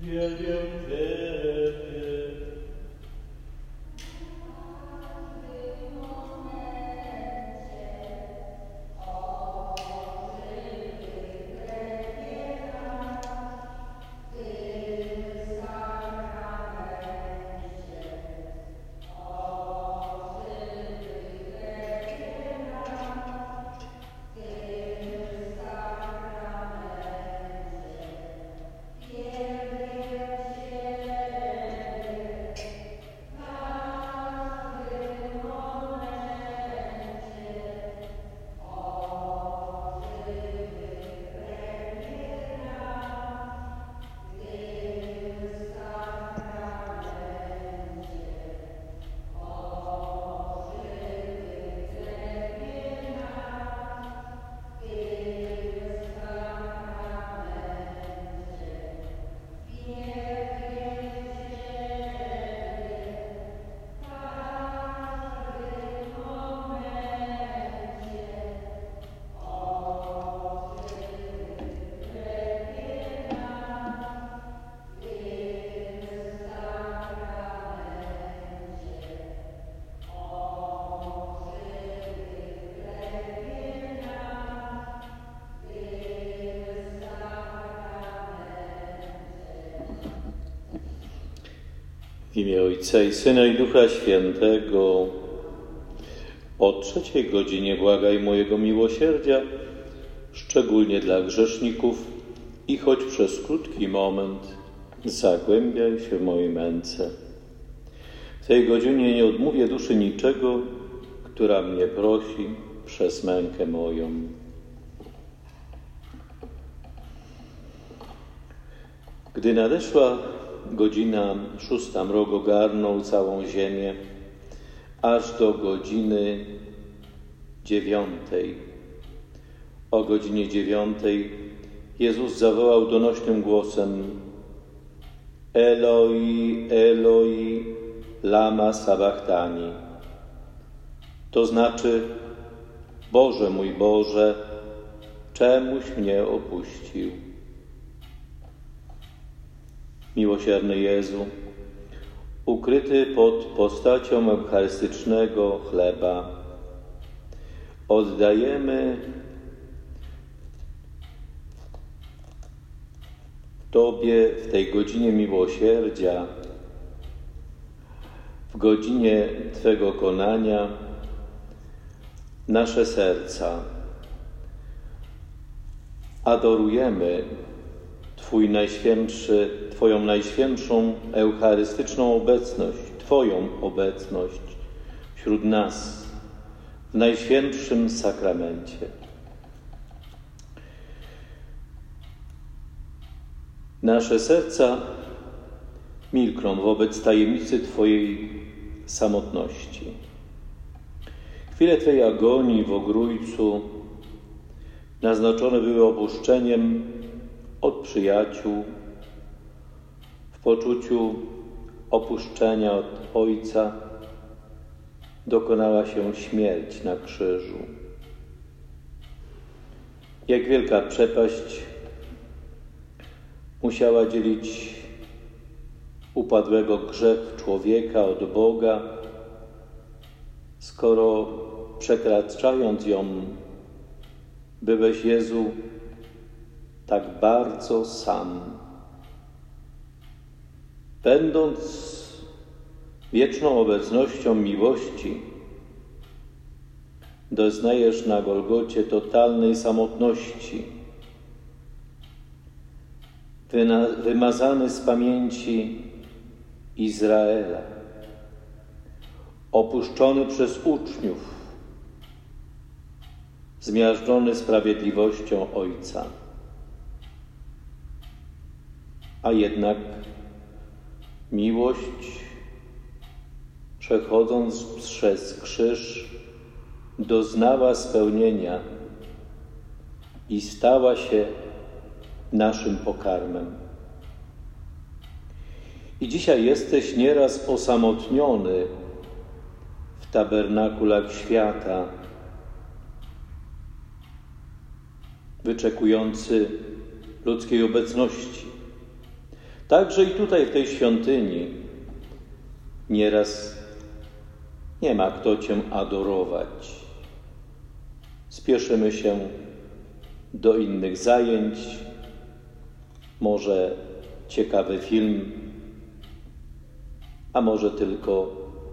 W imię Ojca i Syna i Ducha Świętego. O 3:00 błagaj mojego miłosierdzia, szczególnie dla grzeszników i choć przez krótki moment zagłębiaj się w mojej męce. W tej godzinie nie odmówię duszy niczego, która mnie prosi przez mękę moją. Gdy nadeszła godzina 6, mrok ogarnął całą ziemię, aż do godziny 9. O godzinie 9 Jezus zawołał donośnym głosem: Eloi, Eloi, lama sabachthani. To znaczy: Boże mój Boże, czemuś mnie opuścił? Miłosierny Jezu, ukryty pod postacią eucharystycznego chleba, oddajemy Tobie w tej godzinie miłosierdzia, w godzinie Twego konania, nasze serca. Adorujemy Twoją najświętszą eucharystyczną obecność, Twoją obecność wśród nas w Najświętszym Sakramencie. Nasze serca milkną wobec tajemnicy Twojej samotności. Chwile Twojej agonii w Ogrójcu naznaczone były opuszczeniem od przyjaciół, w poczuciu opuszczenia od Ojca dokonała się śmierć na krzyżu. Jak wielka przepaść musiała dzielić upadłego grzech człowieka od Boga, skoro przekraczając ją, byłeś, Jezu, tak bardzo sam. Będąc wieczną obecnością miłości, doznajesz na Golgocie totalnej samotności. Wymazany z pamięci Izraela, opuszczony przez uczniów, zmiażdżony sprawiedliwością Ojca. A jednak miłość, przechodząc przez krzyż, doznała spełnienia i stała się naszym pokarmem. I dzisiaj jesteś nieraz osamotniony w tabernakulach świata, wyczekujący ludzkiej obecności. Także i tutaj w tej świątyni nieraz nie ma kto Cię adorować. Spieszymy się do innych zajęć, może ciekawy film, a może tylko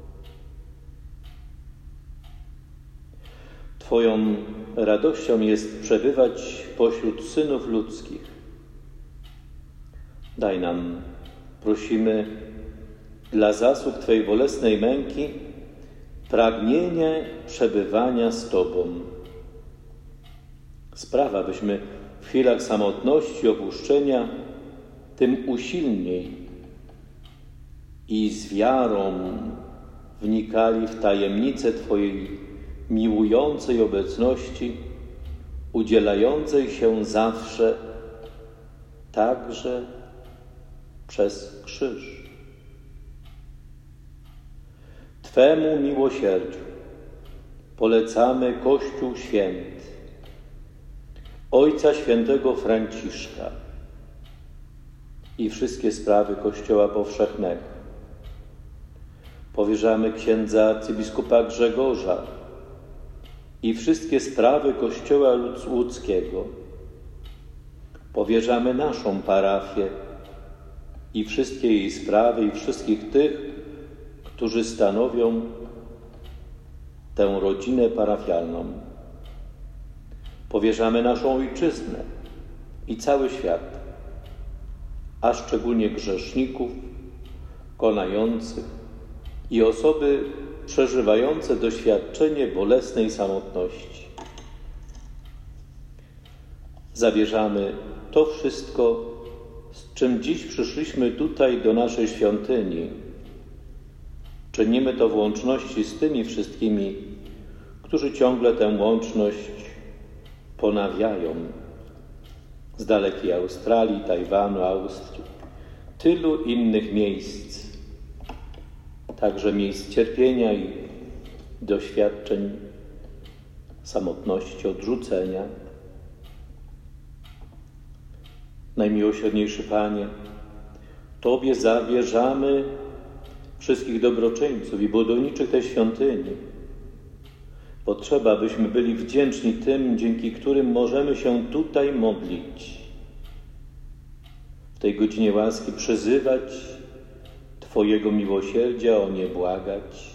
Twoją radością jest przebywać pośród synów ludzkich. Daj nam, prosimy, dla zasług Twojej bolesnej męki pragnienie przebywania z Tobą. Spraw, abyśmy w chwilach samotności, opuszczenia tym usilniej i z wiarą wnikali w tajemnicę Twojej miłującej obecności, udzielającej się zawsze, także przez krzyż. Twemu miłosierdziu polecamy Kościół Święty, Ojca Świętego Franciszka i wszystkie sprawy Kościoła Powszechnego. Powierzamy księdza arcybiskupa Grzegorza i wszystkie sprawy Kościoła łódzkiego. Powierzamy naszą parafię i wszystkie jej sprawy i wszystkich tych, którzy stanowią tę rodzinę parafialną. Powierzamy naszą ojczyznę i cały świat, a szczególnie grzeszników, konających i osoby przeżywające doświadczenie bolesnej samotności. Zawierzamy to wszystko, z czym dziś przyszliśmy tutaj do naszej świątyni. Czynimy to w łączności z tymi wszystkimi, którzy ciągle tę łączność ponawiają. Z dalekiej Australii, Tajwanu, Austrii, tylu innych miejsc, także miejsc cierpienia i doświadczeń samotności, odrzucenia. Najmiłosierniejszy Panie, Tobie zawierzamy wszystkich dobroczyńców i budowniczych tej świątyni. Potrzeba, byśmy byli wdzięczni tym, dzięki którym możemy się tutaj modlić. W tej godzinie łaski przyzywać Twojego miłosierdzia, o nie błagać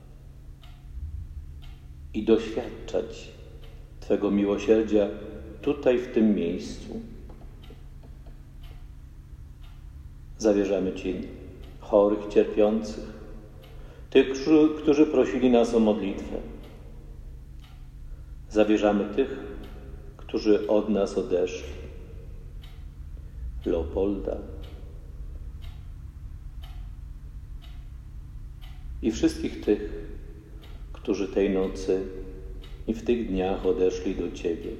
i doświadczać Twego miłosierdzia tutaj, w tym miejscu. Zawierzamy Ci chorych, cierpiących, tych, którzy prosili nas o modlitwę. Zawierzamy tych, którzy od nas odeszli. Leopolda i wszystkich tych, którzy tej nocy i w tych dniach odeszli do Ciebie.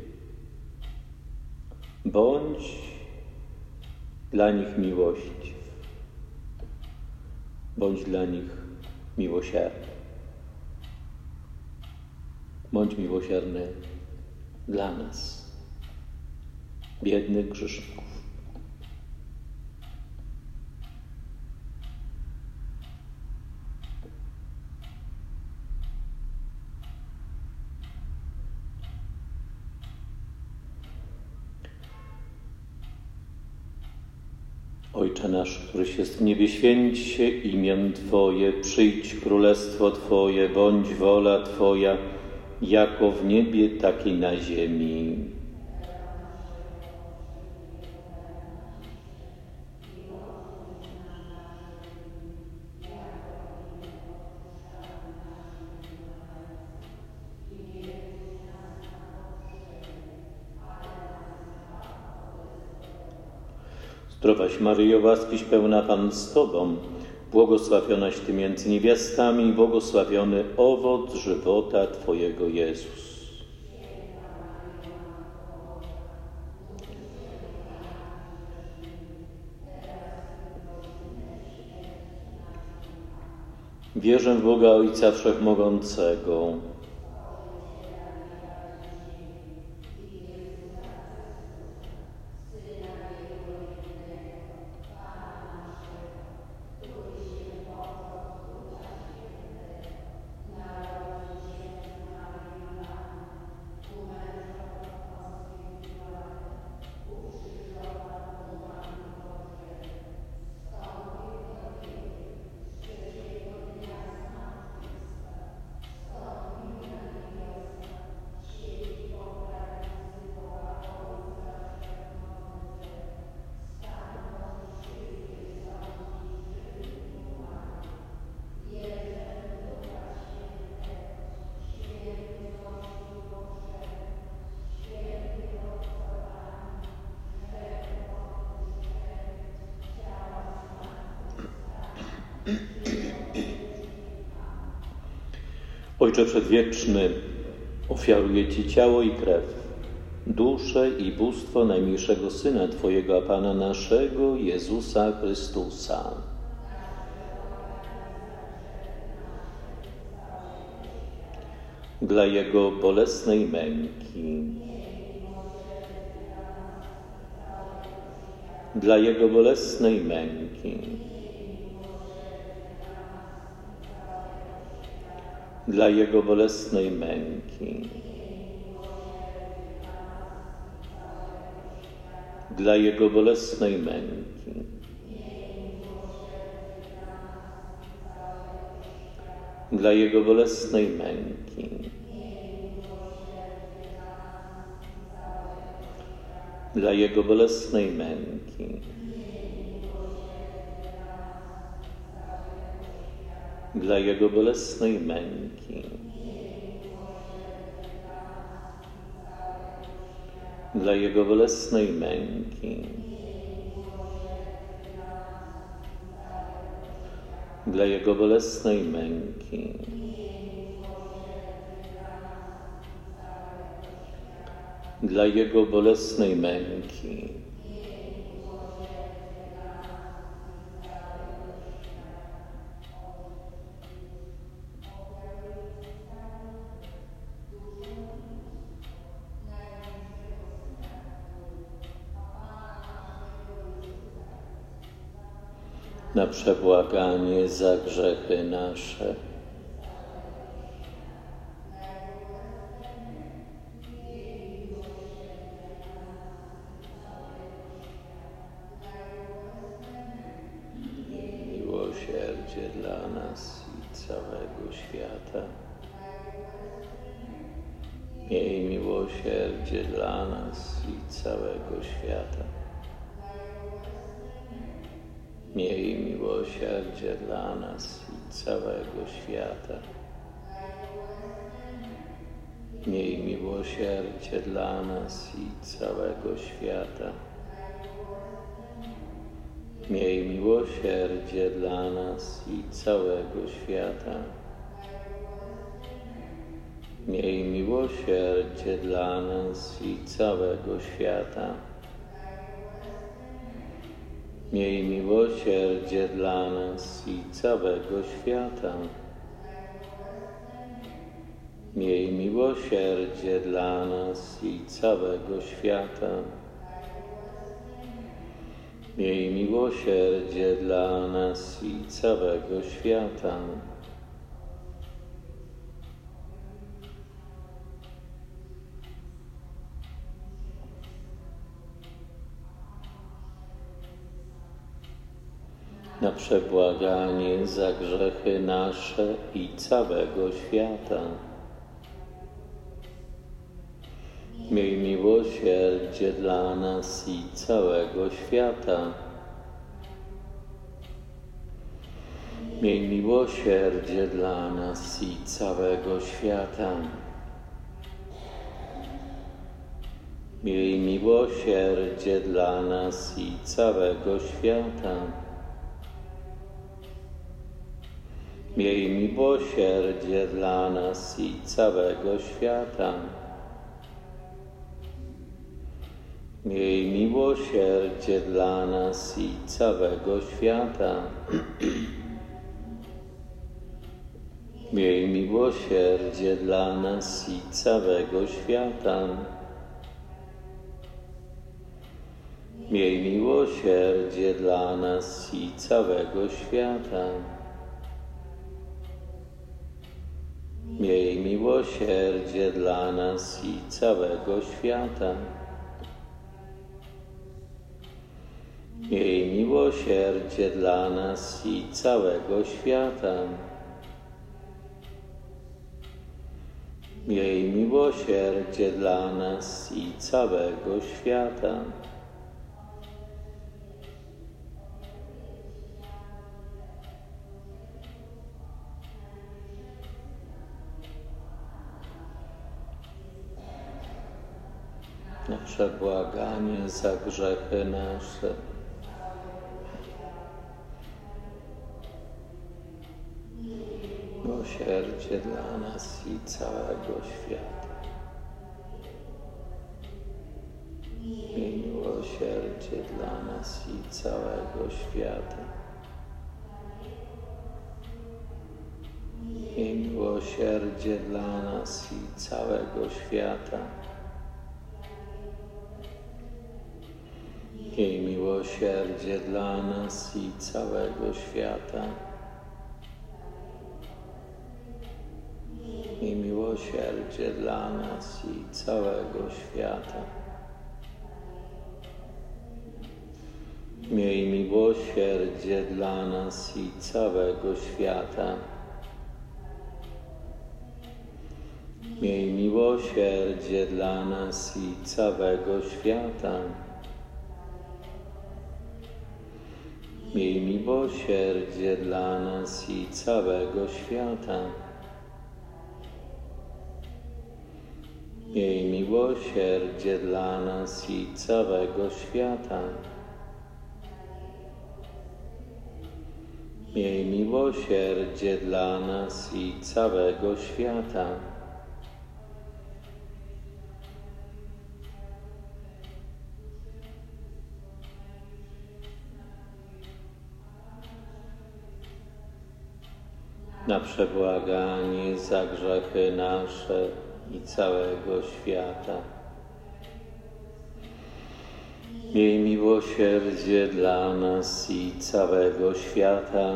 Bądź dla nich miłościw, bądź dla nich miłosierny. Bądź miłosierny dla nas, biednych grzeszników. Ojcze nasz, któryś jest w niebie, święć się imię Twoje, przyjdź królestwo Twoje, bądź wola Twoja, jako w niebie, tak i na ziemi. Zdrowaś Maryjo, łaskiś pełna Pan z Tobą, błogosławionaś Ty między niewiastami, błogosławiony owoc żywota Twojego Jezus. Wierzę w Boga Ojca Wszechmogącego, Ojcze Przedwieczny, ofiaruję Ci ciało i krew, duszę i bóstwo najmilszego Syna Twojego, a Pana naszego, Jezusa Chrystusa. Dla Jego bolesnej męki, dla Jego bolesnej męki, dla Jego bolesnej męki, dla Jego bolesnej męki, dla Jego bolesnej męki, dla Jego bolesnej męki, dla Jego bolesnej męki, dla Jego bolesnej męki, dla Jego bolesnej męki, dla Jego bolesnej męki, na przebłaganie za grzechy nasze. Miłosierdzie dla nas i całego świata. Miej miłosierdzie dla nas i całego świata. Miej miłosierdzie dla nas i całego świata. Miej miłosierdzie dla nas i całego świata. Miej miłosierdzie dla nas i całego świata. Miej miłosierdzie dla nas i całego świata. Miej miłosierdzie dla nas i całego świata. Miej miłosierdzie dla nas i całego świata. Miej miłosierdzie dla nas i całego świata. Na przebłaganie za grzechy nasze i całego świata. Miej miłosierdzie dla nas i całego świata. Miej miłosierdzie dla nas i całego świata. Miej miłosierdzie dla nas i całego świata. Miej miłosierdzie dla nas i całego świata. Miej miłosierdzie dla nas i całego świata. Miej miłosierdzie dla nas i całego świata. Miej miłosierdzie dla nas i całego świata. Miej miłosierdzie dla nas i całego świata. Miej miłosierdzie dla nas i całego świata. Miej miłosierdzie dla nas i całego świata. Na przebłaganie za grzechy nasze. miłosierdzie dla nas i całego świata. Miej miłosierdzie dla nas i całego świata. Miej miłosierdzie dla nas i całego świata. Miej miłosierdzie dla nas i całego świata. Miej miłosierdzie dla nas i całego świata. Miej miłosierdzie dla nas i całego świata. Miej miłosierdzie dla nas i całego świata. Miej miłosierdzie dla nas i całego świata. Miej miłosierdzie dla nas i całego świata. Miej miłosierdzie dla nas i całego świata. Na przebłaganie za grzechy nasze i całego świata. Miej miłosierdzie dla nas i całego świata.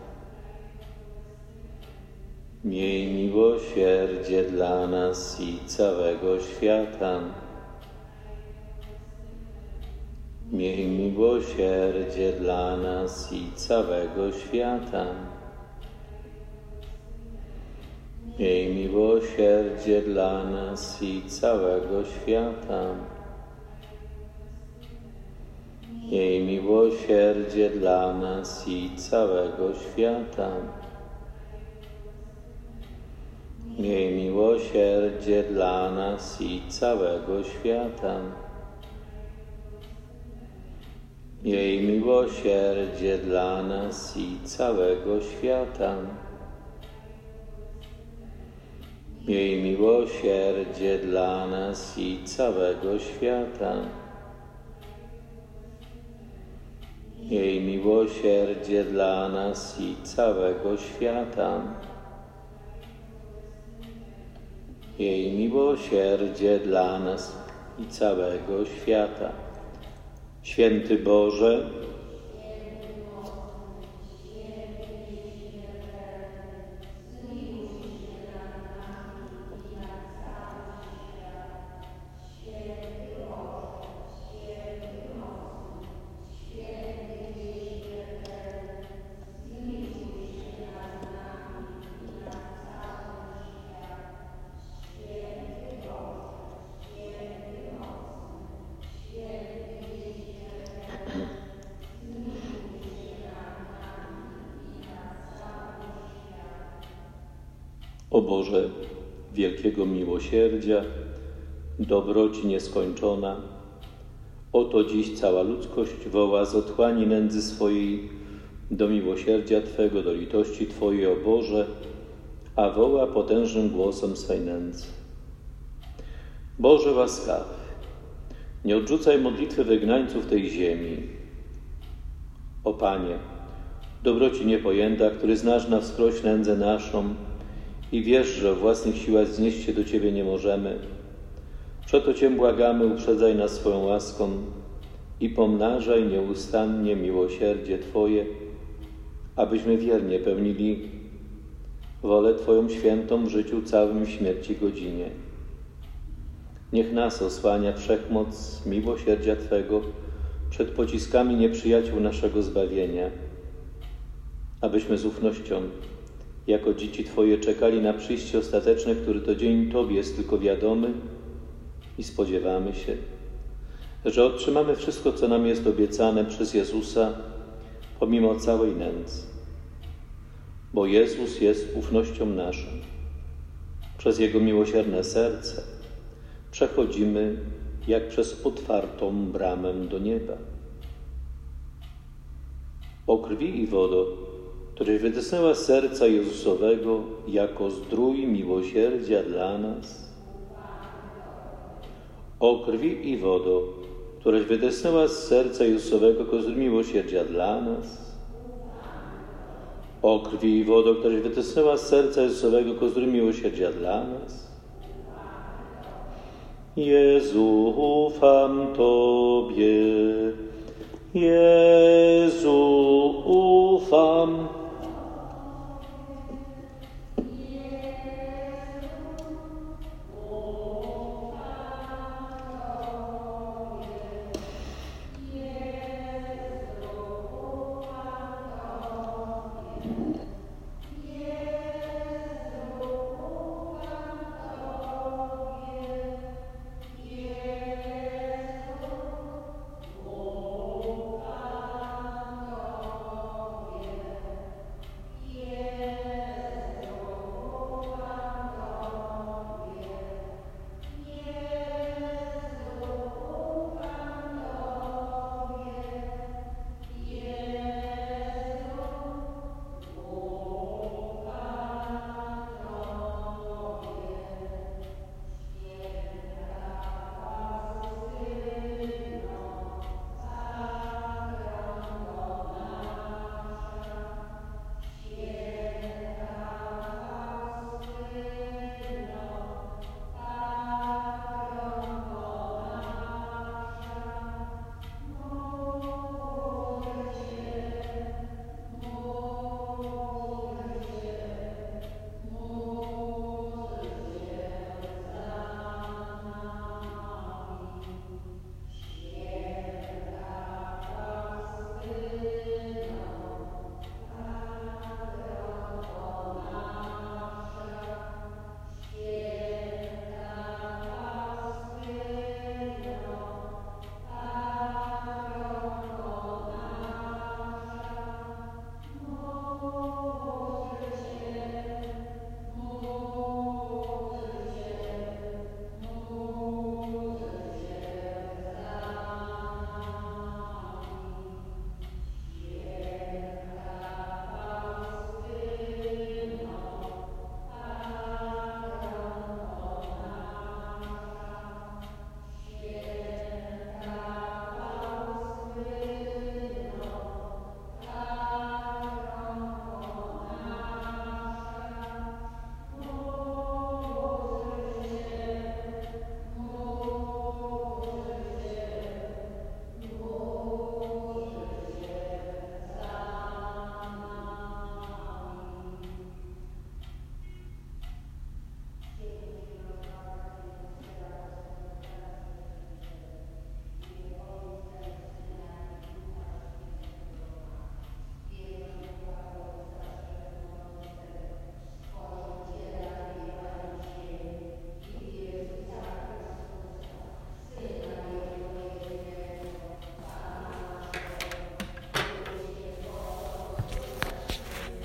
Miej miłosierdzie dla nas i całego świata. Miej miłosierdzie dla nas i całego świata. Miej miłosierdzie dla nas i całego świata. Miej miłosierdzie dla nas i całego świata. Miej miłosierdzie dla nas i całego świata. Miej miłosierdzie dla nas i całego świata. Miej miłosierdzie dla nas i całego świata. Miej miłosierdzie dla nas i całego świata. Miej miłosierdzie dla nas i całego świata. Święty Boże, o Boże wielkiego miłosierdzia, dobroci nieskończona, oto dziś cała ludzkość woła z otchłani nędzy swojej do miłosierdzia Twego, do litości Twojej, o Boże, a woła potężnym głosem swej nędzy. Boże łaskawy, nie odrzucaj modlitwy wygnańców tej ziemi. O Panie, dobroci niepojęta, który znasz na wskroś nędzę naszą i wiesz, że w własnych siłach znieść się do Ciebie nie możemy. Przeto Cię błagamy, uprzedzaj nas swoją łaską i pomnażaj nieustannie miłosierdzie Twoje, abyśmy wiernie pełnili wolę Twoją świętą w życiu całym w śmierci godzinie. Niech nas osłania wszechmoc miłosierdzia Twego przed pociskami nieprzyjaciół naszego zbawienia, abyśmy z ufnością jako dzieci Twoje czekali na przyjście ostateczne, który to dzień Tobie jest tylko wiadomy i spodziewamy się, że otrzymamy wszystko, co nam jest obiecane przez Jezusa, pomimo całej nędzy. Bo Jezus jest ufnością naszą. Przez Jego miłosierne serce przechodzimy jak przez otwartą bramę do nieba. O krwi i wodo której wytchnęła z serca Jezusowego jako zdrój miłosierdzia dla nas. O krwi i wodo, któraś wytchnęła z serca Jezusowego jako zdrój miłosierdzia dla nas. O krwi i wodo, któraś wytchnęła z serca Jezusowego jako zdrój miłosierdzia dla nas. Jezu, ufam Tobie. Jezu, ufam